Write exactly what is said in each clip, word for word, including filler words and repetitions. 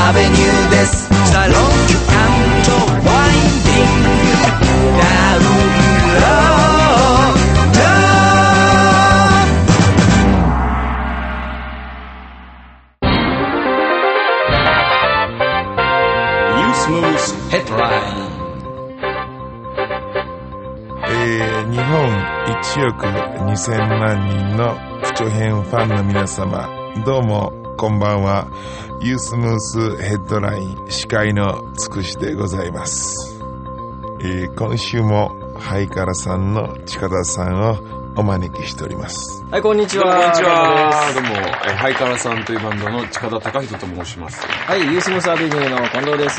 アベニューです。スタロング&ワインディングダウンロード。ニュースムースヘッドライン。 えー、日本いちおくにせんまん人の不調編ファンの皆様、どうもこんばんは。ユースムースヘッドライン司会のつくしでございます。えー、今週もハイカラさんの近田さんをお招きしております。 はい、こんにちは。 こんにちは。どうも、えー、ハイカラさんというバンドの近田貴人と申します。 はい、ユースムースアベニューの近藤です。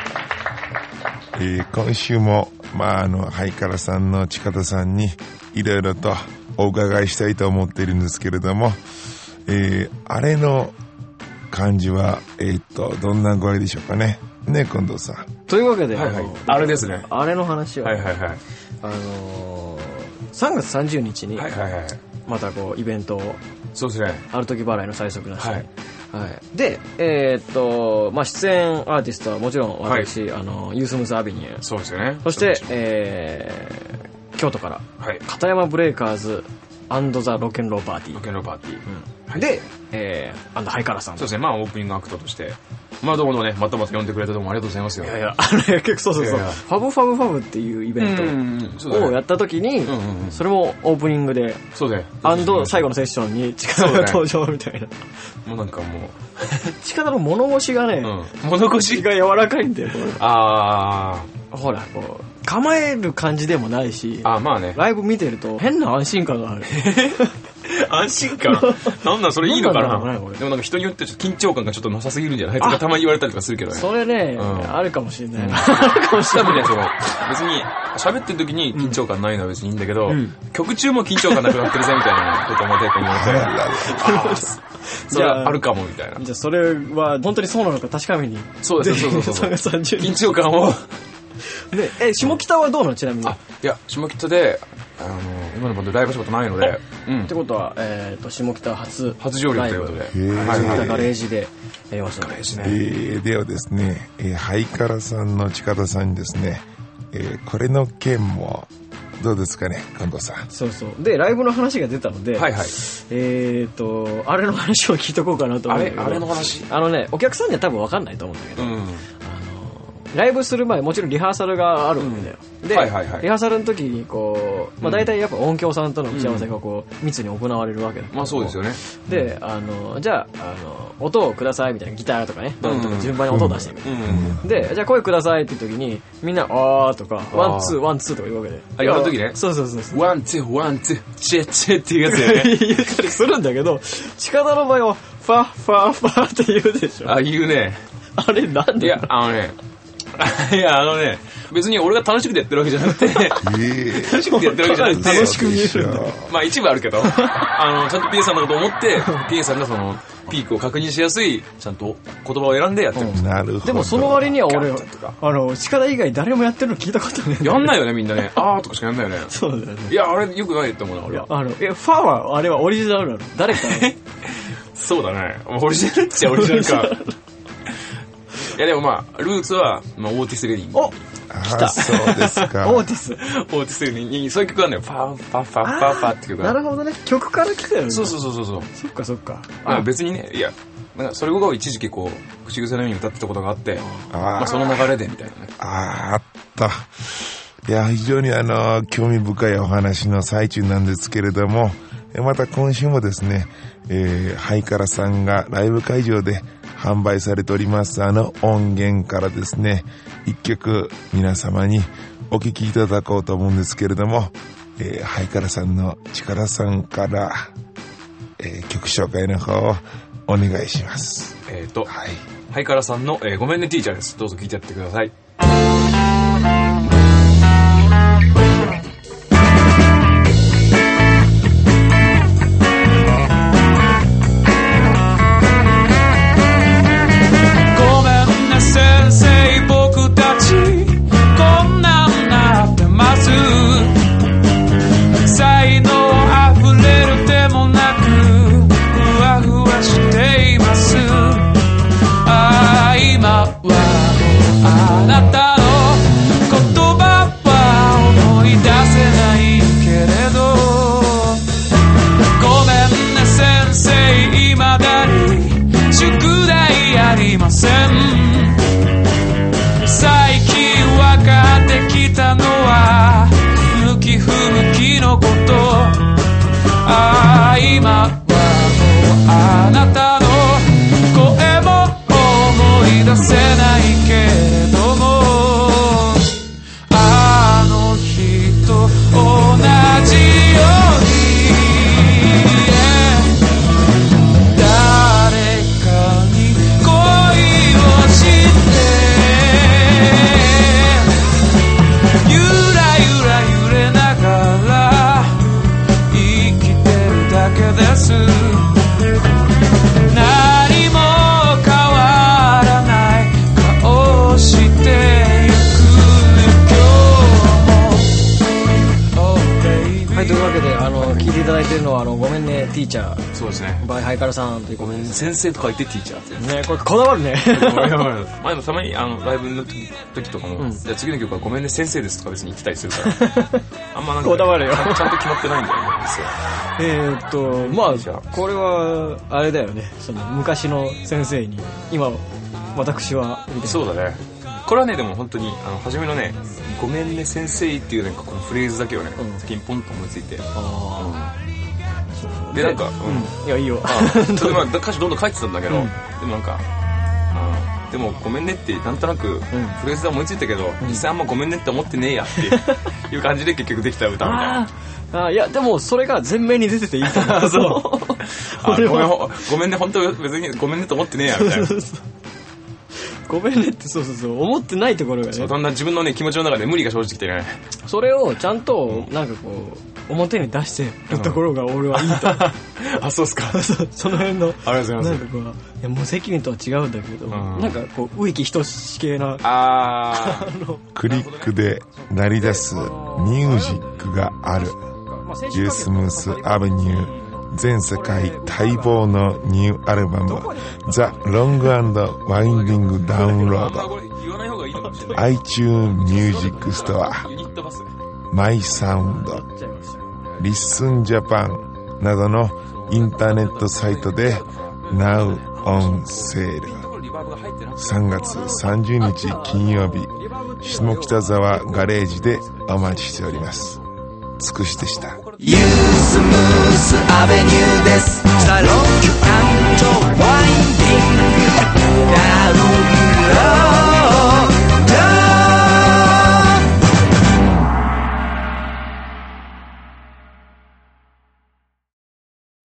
えー、今週もまああのハイカラさんの近田さんにいろいろとお伺いしたいと思っているんですけれども、えー、あれの感じはえー、っとどんな具合でしょうかね。ね、近藤さん。 というわけで、 はいはい、あれですね。 あれの話を、 はいはいはい。 あのー、さんがつさんじゅうにちに、 はいはいはい、 またこうイベントを、 そうですね。 ある時払いの最速なし、 はいはい、で、えー、っと、まあ、出演アーティストはもちろん私、はい、あのユースムースアベニュー、 そうですよね。 そして、えー、京都から、 はい、 片山ブレイカーズ&ザ・ロケンローパーティー。 ロケンローパーティー。うんはい、で、えー、アンドハイカラさん。 そうですね。まあ、オープニングアクトとして。まあ、どうもね、またまた呼んでくれたどうもありがとうございますよ。 いやいや、あの、結構そうそうそう。いやいやファブファブファブっていうイベントをやった時に、うんうんうん、それもオープニングで、 そうで、 アンド最後のセッションに近田が登場みたいな。 もうなんかもう、 近田の物腰がね、うん、 物腰が柔らかいんだよ、これ。 あー。ほら、こう、構える感じでもないし、 あ、まあね。 ライブ見てると変な安心感がある。 安心感なんなんそれいいのか な, なでもなんか人によってちょっと緊張感がちょっとなさすぎるんじゃないとかたまに言われたりとかするけどね。 それね、うん、あるかもしれない。うん、あるかもしれない。その別に喋ってる時に緊張感ないのは別にいいんだけど、うん、曲中も緊張感なくなってるぜみたいなことも誰かに言われてそれはあるかもみたいな。 じゃあそれは本当にそうなのか確かめに。 そうですそうそうそうそう緊張感をで、え、下北はどうなのちなみに。 あ、いや、下北で、あの、今のバンドライブしたことないので。 うん。ってことは、えっと、下北初。 初上陸ということで。 下北ガレージでやりましたね。ガレージね。 えー、ではですね、えー、ハイカラさんの近田さんにですね、えー、これの件も、どうですかね、近藤さん。 そうそう。で、ライブの話が出たので、 はいはい。 えっと、あれの話を聞いとこうかなと思うんだけど。 あれ、あれの話あのね、お客さんには多分分かんないと思うんだけど、うん。ライブする前もちろんリハーサルがあるわけだよ、うん、で、はいはいはい、リハーサルの時にこう、まあ、大体やっぱ音響さんとの打ち合わせがこう密に行われるわけだ、 うん、まあそうですよね。 で、あのじゃあ、あの音をくださいみたいな、ギターとかね、ドラムとか順番に音を出してみたいな、うん、で、じゃあ声くださいって時にみんなあーとかワンツーワンツーとか言うわけで、 あ、やる時ね、 そうそうそうそう、 ワンツーワンツーチェチェっていうやつだよね言ったりするんだけど、近田の場合はファファファって言うでしょ。 あ、言うね。 あれなんで？ いや、あのねいや、あのね、別に俺が楽しくてやってるわけじゃなくて、楽しくてやってるわけじゃなくて、 楽しく見えるんだ。 まあ一部あるけど、あの、ちゃんと ピーエス さんのことを思って、ピーエス さんがその、ピークを確認しやすい、ちゃんと言葉を選んでやってる。 うん、なるほど。 でもその割には俺、あの、近田以外誰もやってるの聞いたことない。 やんないよね、みんなね。あーとかしかやんないよね。 そうだよね。 いや、あれよくないって思うな、俺は。 あの、え、ファーは、あれはオリジナルなの？誰かそうだね。オリジナルっちゃオリジナルか。いやでもまあルーツは、まあ、オーティス・レディン。 お、 来た。そうですか。 オーティス。 オーティス・レディンにそういう曲があるんだよ。ファーファファファファって曲が。 なるほどね。曲から来たよね。 そうそうそうそう。 そっかそっか。 あ、別にね、いや、なんかそれを一時期こう口癖のように歌ってたことがあって、あ、まあ、その流れでみたいなね。 あー、あった。いや、非常にあの興味深いお話の最中なんですけれども、また今週もですね、えー、ハイカラさんがライブ会場で販売されておりますあの音源からですね、一曲皆様にお聴きいただこうと思うんですけれども、えー、ハイカラさんの力さんから、えー、曲紹介の方をお願いします。 えっと、はい、ハイカラさんの、えー、ごめんねティーチャーです。どうぞ聴いてやってください。才能あふれるでもなくふわふわしています。愛き不向きのことああ今はもうあなたの声も思い出せないけれどもあの日と同じようにいただいてるのはあのごめんねティーチャーそうですねバイハイカラさんというごめんね先生とか言ってティーチャーってねこれこだわるね前もたまにあのライブの時とかも、うん、じゃあ次の曲はごめんね先生ですとか別に言ってたりするからあんまなんかこだわるよちゃんと決まってないんだよねえーっとまあこれはあれだよねその昔の先生に今私はみたいなそうだねこれはねでも本当にあの初めのねごめんね先生っていうなんかこのフレーズだけをね、うん、先にポンと思いついてあ、うん、でなんか、 うん、いやいいよそれまあ歌詞どんどん書いてたんだけど、うん、でもなんかあでもごめんねってなんとなくフレーズは思いついたけど、うん、実際あんまごめんねって思ってねえやっていう感じで結局できた歌みたいなあいやでもそれが前面に出てていいと思うそうあごめんごめんね本当別にごめんねと思ってねえやみたいなごめんねってそうそうそう思ってないところがねそうだんだん自分のね気持ちの中で無理が生じてきてねそれをちゃんとなんかこう表に出してるところが俺はいいと思うあそうっすかそ, その辺のありがとうございますなんかこういや無責任とは違うんだけど、うん、なんかこう植木等し系なあクリックで鳴り出すミュージックがあるユースムースアベニュー全世界待望のニューアルバム The Long and Winding Download iTunes Music Store My Sound Listen Japan などのインターネットサイトで Now on Sale さんがつさんじゅうにち金曜日下北沢ガレージでお待ちしておりますつくしでしたユースムースアベニューですサロン感情